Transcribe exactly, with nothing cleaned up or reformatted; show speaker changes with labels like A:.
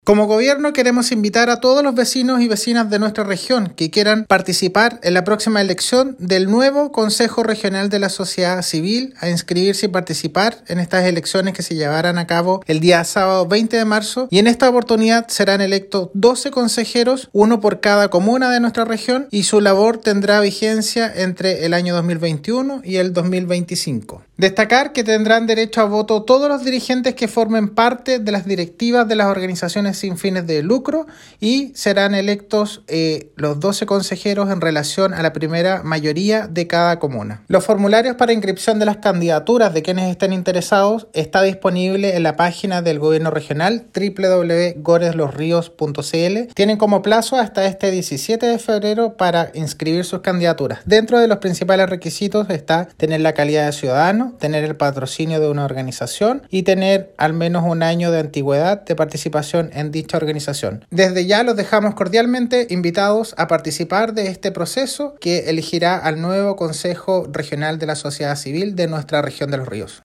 A: Como gobierno queremos invitar a todos los vecinos y vecinas de nuestra región que quieran participar en la próxima elección del nuevo Consejo Regional de la Sociedad Civil a inscribirse y participar en estas elecciones que se llevarán a cabo el día sábado veinte de marzo, y en esta oportunidad serán electos doce consejeros, uno por cada comuna de nuestra región, y su labor tendrá vigencia entre el año dos mil veintiuno y el dos mil veinticinco. Destacar que tendrán derecho a voto todos los dirigentes que formen parte de las directivas de las organizaciones sin fines de lucro, y serán electos eh, los doce consejeros en relación a la primera mayoría de cada comuna. Los formularios para inscripción de las candidaturas de quienes estén interesados está disponible en la página del gobierno regional doble u doble u doble u punto gores los ríos punto c l. Tienen como plazo hasta este diecisiete de febrero para inscribir sus candidaturas. Dentro de los principales requisitos está tener la calidad de ciudadano, tener el patrocinio de una organización y tener al menos un año de antigüedad de participación en dicha organización. Desde ya los dejamos cordialmente invitados a participar de este proceso que elegirá al nuevo Consejo Regional de la Sociedad Civil de nuestra región de Los Ríos.